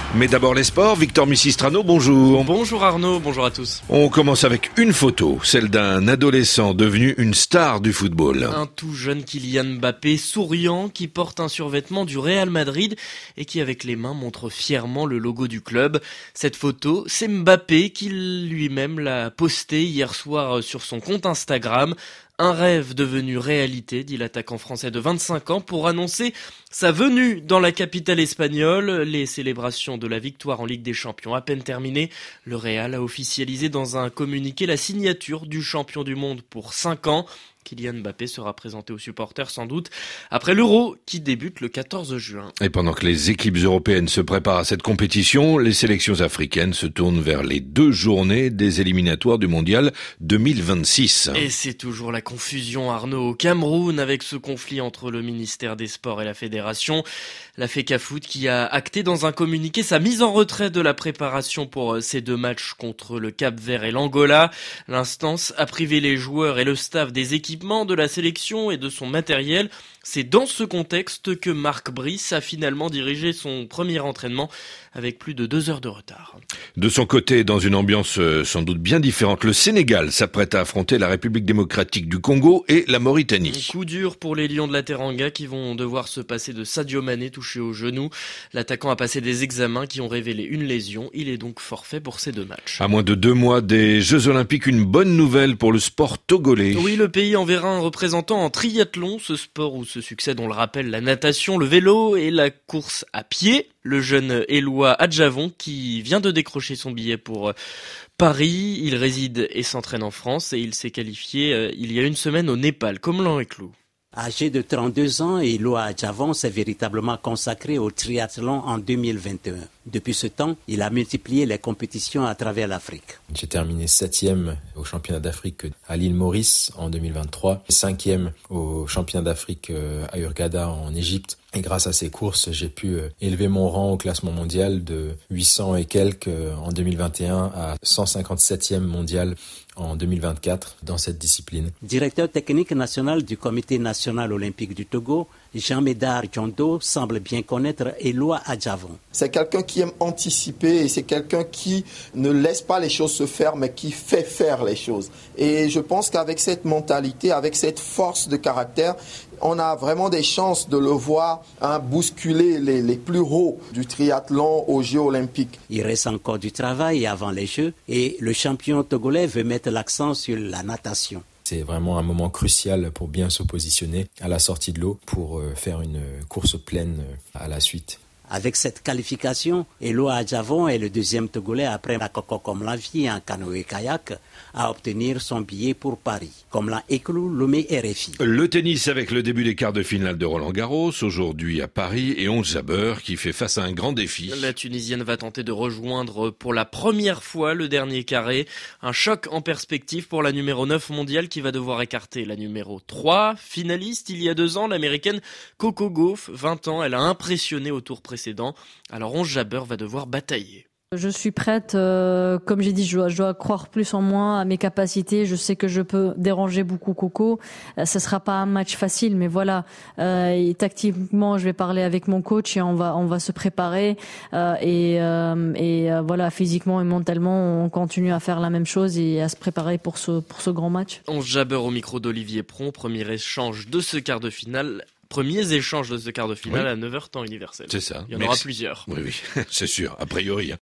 Mais d'abord les sports, Victor Missistrano, bonjour. Bonjour Arnaud, bonjour à tous. On commence avec une photo, celle d'un adolescent devenu une star du football. Un tout jeune Kylian Mbappé, souriant, qui porte un survêtement du Real Madrid et qui avec les mains montre fièrement le logo du club. Cette photo, c'est Mbappé qui lui-même l'a postée hier soir sur son compte Instagram. Un rêve devenu réalité, dit l'attaquant français de 25 ans, pour annoncer sa venue dans la capitale espagnole. Les célébrations de la victoire en Ligue des Champions à peine terminées, le Real a officialisé dans un communiqué la signature du champion du monde pour 5 ans. Kylian Mbappé sera présenté aux supporters sans doute après l'Euro qui débute le 14 juin. Et pendant que les équipes européennes se préparent à cette compétition, les sélections africaines se tournent vers les 2 journées des éliminatoires du mondial 2026. Et c'est toujours la confusion, Arnaud, au Cameroun avec ce conflit entre le ministère des Sports et la fédération. La FECAFOOT qui a acté dans un communiqué sa mise en retrait de la préparation pour ces 2 matchs contre le Cap-Vert et l'Angola. L'instance a privé les joueurs et le staff des équipements de la sélection et de son matériel. C'est dans ce contexte que Marc Brice a finalement dirigé son premier entraînement avec plus de 2 heures de retard. De son côté, dans une ambiance sans doute bien différente, le Sénégal s'apprête à affronter la République démocratique du Congo et la Mauritanie. Coup dur pour les Lions de la Teranga qui vont devoir se passer de Sadio Mané touché au genou. L'attaquant a passé des examens qui ont révélé une lésion. Il est donc forfait pour ces 2 matchs. À moins de 2 mois des Jeux Olympiques, une bonne nouvelle pour le sport togolais. Oui, le pays enverra un représentant en triathlon, ce sport où se succèdent, on le rappelle, la natation, le vélo et la course à pied. Le jeune Éloi Adjavon qui vient de décrocher son billet pour Paris. Il réside et s'entraîne en France et il s'est qualifié il y a une semaine au Népal, comme l'an est clou. Âgé de 32 ans, Éloi Adjavon s'est véritablement consacré au triathlon en 2021. Depuis ce temps, il a multiplié les compétitions à travers l'Afrique. J'ai terminé 7e au championnat d'Afrique à l'île Maurice en 2023, 5e au championnat d'Afrique à Hurghada en Égypte. Et grâce à ces courses, j'ai pu élever mon rang au classement mondial de 800 et quelques en 2021 à 157e mondial en 2024 dans cette discipline. Directeur technique national du Comité national olympique du Togo, Jean-Médard Diondo semble bien connaître Éloi Adjavon. C'est quelqu'un qui aime anticiper et c'est quelqu'un qui ne laisse pas les choses se faire mais qui fait faire les choses. Et je pense qu'avec cette mentalité, avec cette force de caractère, on a vraiment des chances de le voir bousculer les plus hauts du triathlon aux Jeux olympiques. Il reste encore du travail avant les Jeux et le champion togolais veut mettre l'accent sur la natation. C'est vraiment un moment crucial pour bien se positionner à la sortie de l'eau pour faire une course pleine à la suite. Avec cette qualification, Éloi Adjavon est le 2e Togolais après Makoko Komlavi en canoë-kayak à obtenir son billet pour Paris. Comme l'a écrit Lomé RFI. Le tennis avec le début des quarts de finale de Roland-Garros, aujourd'hui à Paris, et Ons Jabeur qui fait face à un grand défi. La Tunisienne va tenter de rejoindre pour la première fois le dernier carré. Un choc en perspective pour la numéro 9 mondiale qui va devoir écarter la numéro 3. Finaliste il y a 2 ans, l'américaine Coco Gauff, 20 ans, elle a impressionné au tour précédent. Alors Ons Jabeur va devoir batailler. Je suis prête, comme j'ai dit, je dois croire plus en moi, à mes capacités. Je sais que je peux déranger beaucoup Coco. Ce sera pas un match facile, mais voilà. Et tactiquement, je vais parler avec mon coach et on va se préparer. Et voilà, physiquement et mentalement, on continue à faire la même chose et à se préparer pour ce grand match. Ons Jabeur au micro d'Olivier Pron, premier échange de ce quart de finale. Premiers échanges de ce quart de finale à 9h temps universel. C'est ça. Il y en aura plusieurs. Oui, c'est sûr, a priori.